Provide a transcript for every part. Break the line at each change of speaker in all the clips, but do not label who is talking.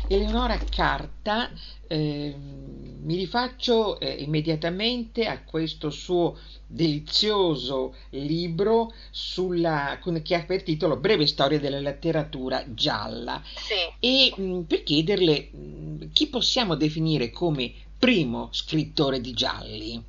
Eleonora Carta, mi rifaccio immediatamente a questo suo delizioso libro che ha per titolo Breve storia della letteratura gialla
Sì.
e per chiederle chi possiamo definire come primo scrittore di gialli.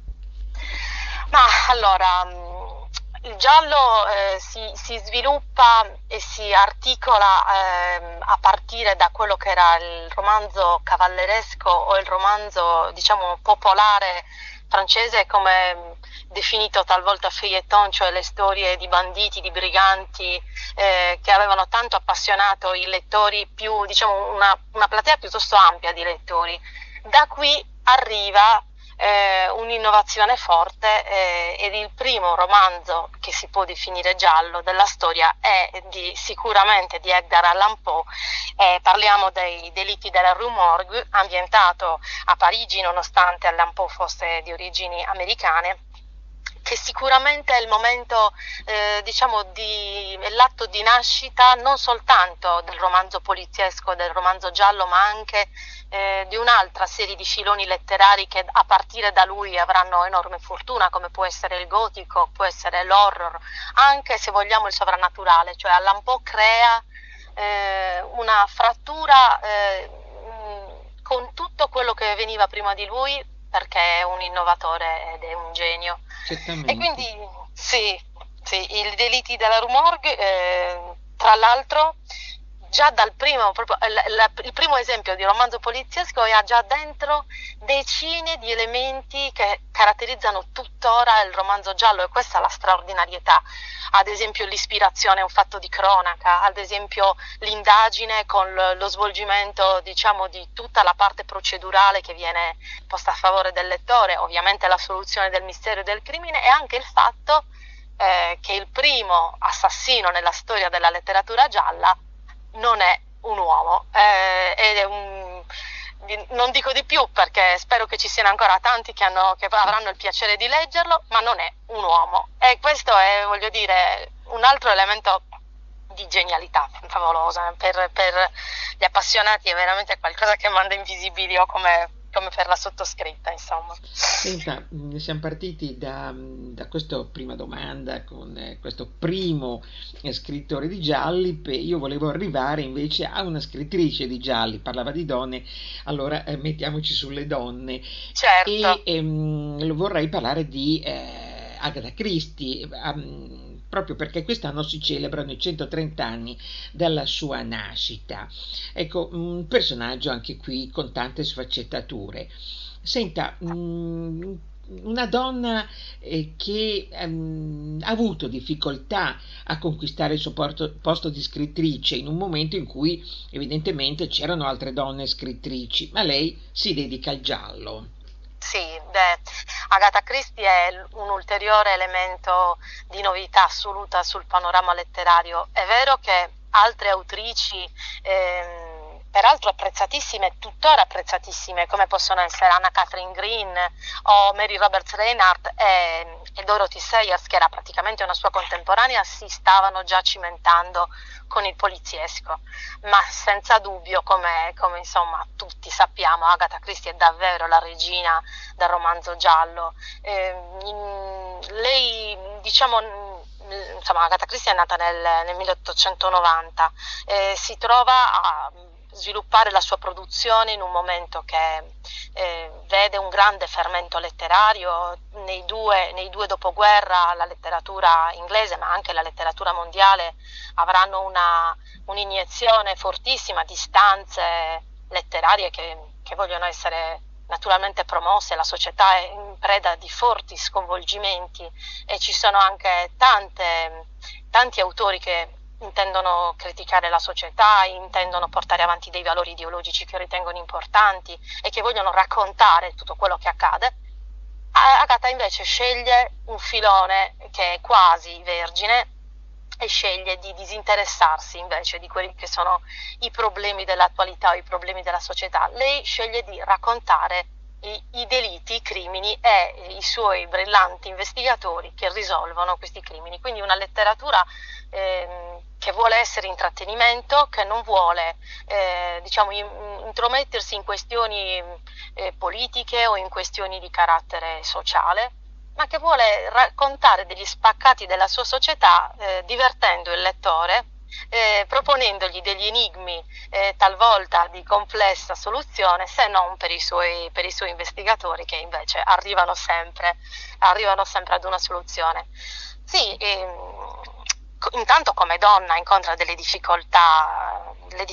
Ma allora, il giallo si sviluppa e si articola a partire da quello che era il romanzo cavalleresco o il romanzo, diciamo, popolare francese, come definito talvolta feuilleton, cioè le storie di banditi, di briganti, che avevano tanto appassionato i lettori, più, diciamo, una platea piuttosto ampia di lettori. Da qui arriva un'innovazione forte ed il primo romanzo che si può definire giallo della storia è sicuramente di Edgar Allan Poe. Parliamo dei delitti della Rue Morgue, ambientato a Parigi nonostante Allan Poe fosse di origini americane, che sicuramente è il momento, diciamo, è l'atto di nascita non soltanto del romanzo poliziesco, del romanzo giallo, ma anche di un'altra serie di filoni letterari che a partire da lui avranno enorme fortuna, come può essere il gotico, può essere l'horror, anche se vogliamo il sovrannaturale, cioè Allan Poe crea una frattura con tutto quello che veniva prima di lui, perché è un innovatore ed è un genio. E
Certamente.
quindi sì, sì, i delitti della Rue Morgue, tra l'altro, già dal primo, proprio, il primo esempio di romanzo poliziesco ha già dentro decine di elementi che caratterizzano tuttora il romanzo giallo, e questa è la straordinarietà. Ad esempio l'ispirazione è un fatto di cronaca, ad esempio l'indagine con lo svolgimento, diciamo, di tutta la parte procedurale che viene posta a favore del lettore, ovviamente la soluzione del mistero e del crimine, e anche il fatto che il primo assassino nella storia della letteratura gialla non è un uomo, ed è non dico di più perché spero che ci siano ancora tanti che avranno il piacere di leggerlo, ma non è un uomo. E questo è, voglio dire, un altro elemento di genialità favolosa. Per gli appassionati è veramente qualcosa che manda in visibilio come per la sottoscritta, insomma.
Senta, siamo partiti da questa prima domanda con questo primo scrittore di gialli, io volevo arrivare invece a una scrittrice di gialli, parlava di donne, allora mettiamoci sulle donne
Certo.
e vorrei parlare di Agatha Christie, proprio perché quest'anno si celebrano i 130 anni dalla sua nascita. Ecco, un personaggio anche qui con tante sfaccettature. Senta, una donna che ha avuto difficoltà a conquistare il suo posto di scrittrice in un momento in cui evidentemente c'erano altre donne scrittrici, ma lei si dedica al giallo.
Sì, beh, Agatha Christie è un ulteriore elemento di novità assoluta sul panorama letterario. È vero che altre autrici, peraltro apprezzatissime, tuttora apprezzatissime, come possono essere Anna Catherine Green o Mary Roberts Reinhardt e Dorothy Sayers, che era praticamente una sua contemporanea, si stavano già cimentando con il poliziesco, ma senza dubbio, come insomma tutti sappiamo, Agatha Christie è davvero la regina del romanzo giallo. Lei, diciamo, insomma, Agatha Christie è nata nel 1890, si trova a sviluppare la sua produzione in un momento che vede un grande fermento letterario nei due dopoguerra. La letteratura inglese ma anche la letteratura mondiale avranno un'iniezione fortissima di stanze letterarie che vogliono essere naturalmente promosse. La società è in preda di forti sconvolgimenti e ci sono anche tanti autori che intendono criticare la società, intendono portare avanti dei valori ideologici che ritengono importanti e che vogliono raccontare tutto quello che accade. Agatha invece sceglie un filone che è quasi vergine e sceglie di disinteressarsi invece di quelli che sono i problemi dell'attualità o i problemi della società. Lei sceglie di raccontare i delitti, i crimini e i suoi brillanti investigatori che risolvono questi crimini. Quindi una letteratura che vuole essere intrattenimento, che non vuole diciamo, intromettersi in questioni politiche o in questioni di carattere sociale, ma che vuole raccontare degli spaccati della sua società divertendo il lettore, proponendogli degli enigmi talvolta di complessa soluzione, se non per i suoi investigatori che invece arrivano sempre ad una soluzione. Sì, intanto come donna incontra delle difficoltà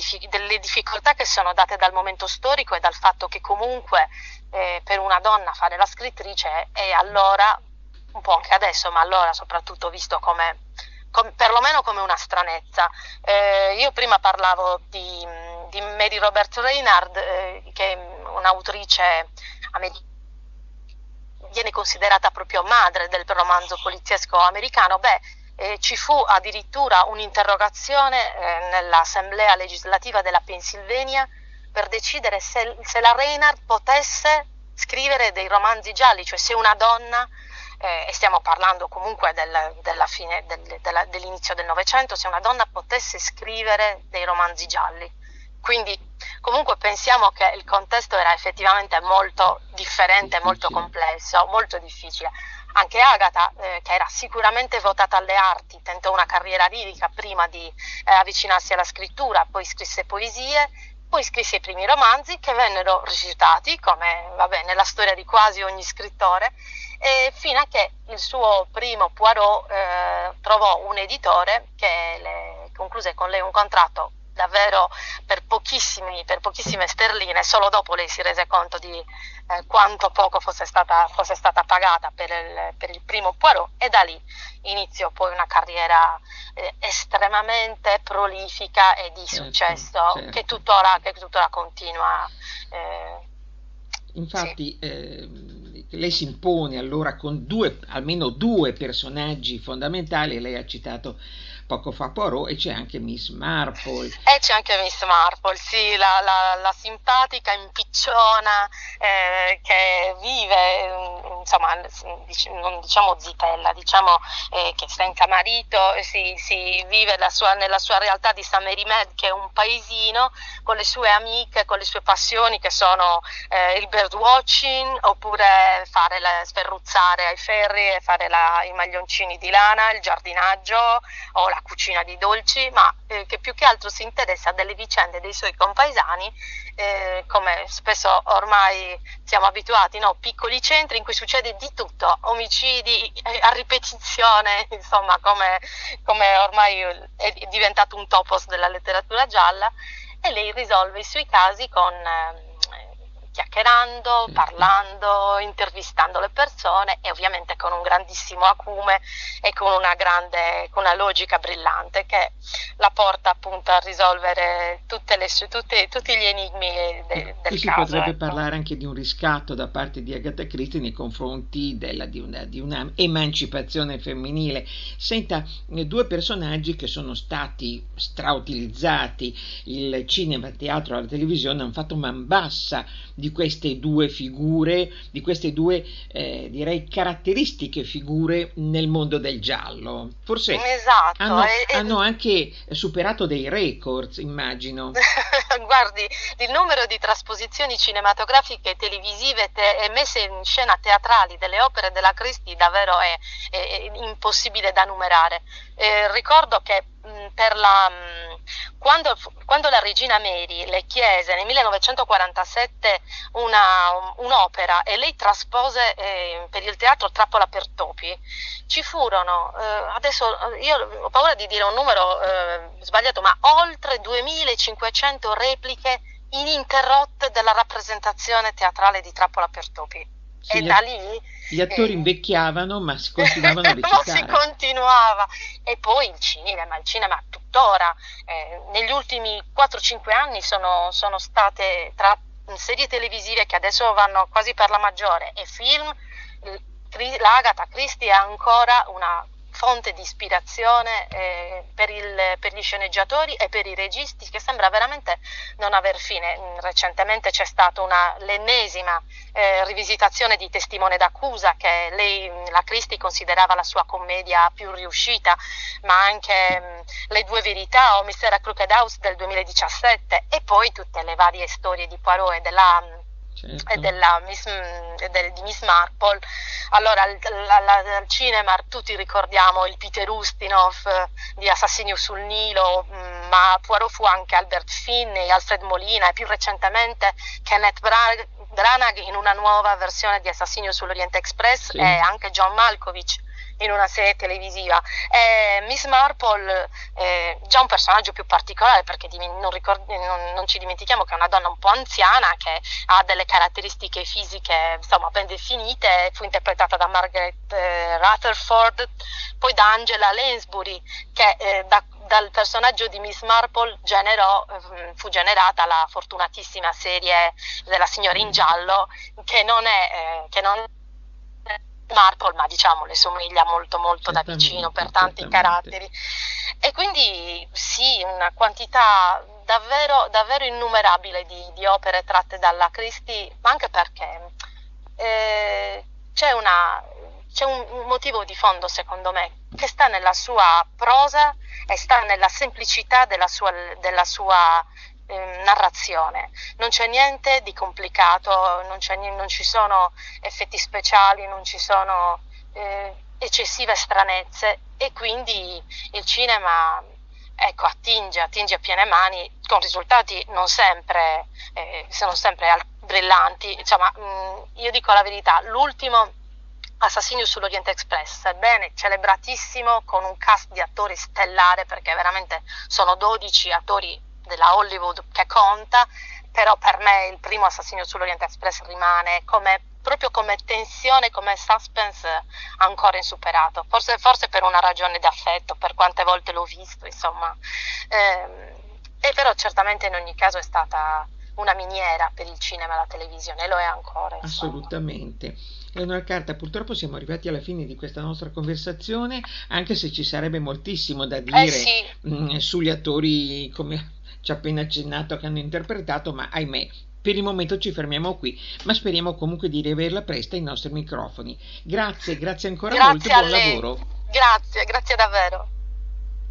che sono date dal momento storico e dal fatto che comunque per una donna fare la scrittrice è allora, un po' anche adesso, ma allora soprattutto visto perlomeno come una stranezza. Io prima parlavo di Mary Robert Reinhardt, che è un'autrice americana, viene considerata proprio madre del romanzo poliziesco americano. Ci fu addirittura un'interrogazione nell'Assemblea legislativa della Pennsylvania per decidere se la Reinhardt potesse scrivere dei romanzi gialli, cioè se una donna, e stiamo parlando comunque della fine dell'inizio del Novecento, se una donna potesse scrivere dei romanzi gialli. Quindi comunque pensiamo che il contesto era effettivamente molto differente, molto complesso, molto difficile. Anche Agatha, che era sicuramente votata alle arti, tentò una carriera lirica prima di avvicinarsi alla scrittura, poi scrisse poesie, poi scrisse i primi romanzi che vennero rifiutati, come nella storia di quasi ogni scrittore, fino a che il suo primo Poirot trovò un editore che le concluse con lei un contratto davvero per pochissime sterline. Solo dopo lei si rese conto di quanto poco fosse stata pagata per il primo Poirot, e da lì iniziò poi una carriera estremamente prolifica e di successo, certo. che tuttora continua.
Infatti lei si impone allora con almeno due personaggi fondamentali. Lei ha citato poco fa Poirot, e c'è anche Miss Marple.
E c'è anche Miss Marple, sì, la simpatica impicciona che vive, insomma, non diciamo zitella, diciamo che senza marito si vive nella sua realtà di St. Mary Mead, che è un paesino, con le sue amiche, con le sue passioni che sono il birdwatching, oppure sferruzzare ai ferri e fare i maglioncini di lana, il giardinaggio o la cucina di dolci, ma che più che altro si interessa delle vicende dei suoi compaesani, come spesso ormai siamo abituati, no? Piccoli centri in cui succede di tutto, omicidi a ripetizione, insomma, come ormai è diventato un topos della letteratura gialla, e lei risolve i suoi casi chiacchierando, parlando, intervistando le persone, e ovviamente con un grandissimo acume e con una logica brillante che la porta appunto a risolvere tutti gli enigmi del caso.
Si potrebbe parlare anche di un riscatto da parte di Agatha Christie nei confronti di una emancipazione femminile. Senta, due personaggi che sono stati strautilizzati, il cinema, il teatro, la televisione hanno fatto man bassa di queste due figure, di queste due direi caratteristiche figure nel mondo del giallo. Forse
esatto,
hanno anche superato dei records, immagino.
Guardi, il numero di trasposizioni cinematografiche e televisive e messe in scena teatrali delle opere della Christie davvero è impossibile da numerare. Ricordo che quando la regina Mary le chiese nel 1947 un'opera e lei traspose per il teatro Trappola per topi, ci furono, adesso io ho paura di dire un numero sbagliato, ma oltre 2500 repliche ininterrotte della rappresentazione teatrale di Trappola per topi.
Sì,
e da lì
gli attori invecchiavano, ma si continuavano a recitare.
si continuava. E poi il cinema tuttora, negli ultimi 4-5 anni sono state, tra serie televisive che adesso vanno quasi per la maggiore e film, l'Agatha Christie è ancora una fonte di ispirazione per gli sceneggiatori e per i registi, che sembra veramente non aver fine. Recentemente c'è stata l'ennesima rivisitazione di Testimone d'accusa, che la Christie considerava la sua commedia più riuscita, ma anche Le due verità o Mistera Crooked House del 2017, e poi tutte le varie storie di Poirot
certo.
Di Miss Marple. Allora al cinema tutti ricordiamo il Peter Ustinov di Assassinio sul Nilo, ma Poirot fu anche Albert Finney, Alfred Molina e più recentemente Kenneth Branagh in una nuova versione di Assassinio sull'Oriente Express,
Sì.
e anche John Malkovich in una serie televisiva. Miss Marple già un personaggio più particolare, perché non ci dimentichiamo che è una donna un po' anziana, che ha delle caratteristiche fisiche insomma ben definite. Fu interpretata da Margaret Rutherford, poi da Angela Lansbury, che dal personaggio di Miss Marple fu generata la fortunatissima serie della Signora in Giallo, che non è Marple, ma diciamo le somiglia molto molto da vicino per tanti caratteri. E quindi sì, una quantità davvero, davvero innumerabile di opere tratte dalla Christie, ma anche perché c'è un motivo di fondo, secondo me, che sta nella sua prosa e sta nella semplicità della sua narrazione. Non c'è niente di complicato, non ci sono effetti speciali, non ci sono eccessive stranezze, e quindi il cinema, ecco, attinge a piene mani, con risultati non sempre brillanti. Insomma, io dico la verità, l'ultimo Assassinio sull'Oriente Express, sebbene celebratissimo, con un cast di attori stellare, perché veramente sono 12 attori della Hollywood che conta, però per me il primo Assassinio sull'Oriente Express rimane proprio come tensione, come suspense ancora insuperato, forse per una ragione d'affetto, per quante volte l'ho visto, insomma, e però certamente in ogni caso è stata una miniera per il cinema e la televisione, e lo è ancora, insomma.
Assolutamente. Leonora Carta, purtroppo siamo arrivati alla fine di questa nostra conversazione, anche se ci sarebbe moltissimo da dire
Sì.
Sugli attori, come ci ha appena accennato, che hanno interpretato, ma ahimè, per il momento ci fermiamo qui, ma speriamo comunque di riaverla presto ai nostri microfoni. Grazie ancora molto e buon lavoro.
Grazie davvero.